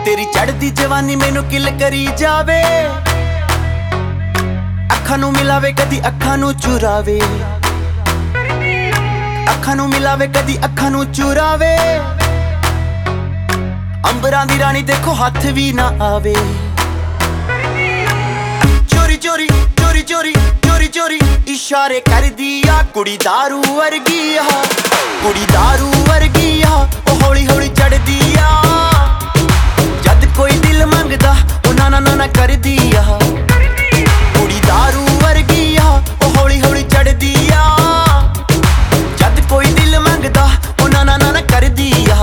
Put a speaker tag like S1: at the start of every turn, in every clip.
S1: तेरी चढ़दी जवानी मैनू किल करी जावे, अखां नू मिलावे कदी अखां नू चुरावे, अखां नू मिलावे कदी अखां नू चुरावे। अंबरां दी रानी देखो हाथ भी ना आवे। चोरी चोरी चोरी चोरी चोरी चोरी इशारे कर दिया, कुड़ी दारू वर्गी आ, कुड़ी दारू वर्गी आ। ओ हौली हौली चढ़ दिया, जद कोई दिल मंगदा ओ ना ना ना ना कर दिया। कुड़ी दारू वर्गी आ, ओ हौली हौली चढ़ दिया, जद कोई दिल मंगदा ओ ना ना ना ना कर दिया।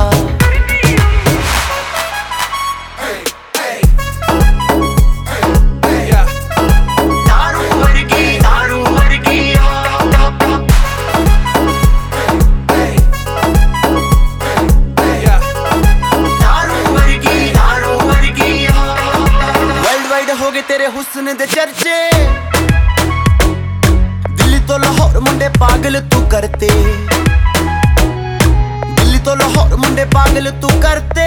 S1: हो गए तेरे हुस्न दे चर्चे, दिल्ली तो लाहौर मुंडे पागल तू करते, दिल्ली तो लाहौर मुंडे पागल तू करते।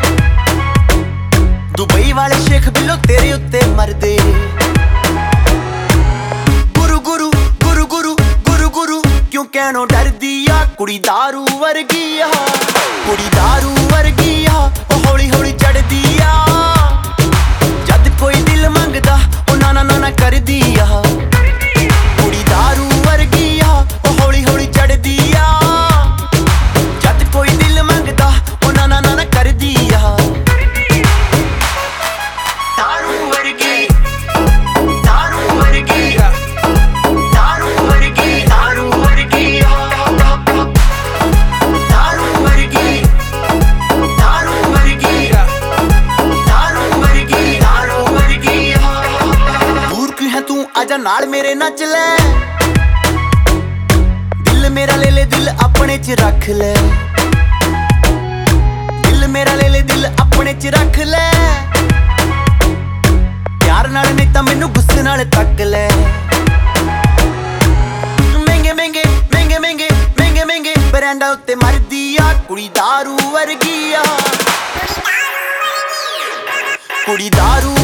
S1: दुबई वाले शेख बिलो तेरे उत्ते मरदे। गुरु गुरु गुरु गुरु गुरु गुरु क्यों कहनो डर दिया, कुड़ी दारू वर्गी आ, कुड़ी दारू वर्गी आ। ओ हौली हौली चढ़ दिया, जद कोई दिल मंगदा ओ ना ना ना ना कर दिया। कुड़ी दारू वर्गी आ, ओ हौली हौली चढ़ दिया, जद कोई दिल मंगदा ओ ना ना ना ना कर दिया। दारू वर्गी दारू वर्गी दारू वर्गी दारू वर्गी दारू वर्गी दारू वर्गी दारू वर्गी दारू वर्गी। दूर क्यों है तू, आजा नाल मेरे नच ले, दिल मेरा ले ले दिल अपने च रख ले, दिल मेरा ले ले दिल अपने च रख ले। प्यार नाल नहीं तां मैनू गुस्से नाल तक ले। महंगे महंगे महंगे महंगे महंगे महंगे ब्रांडां उत्ते मरदी आ, कुड़ी दारू वर्गी आ, कुड़ी दारू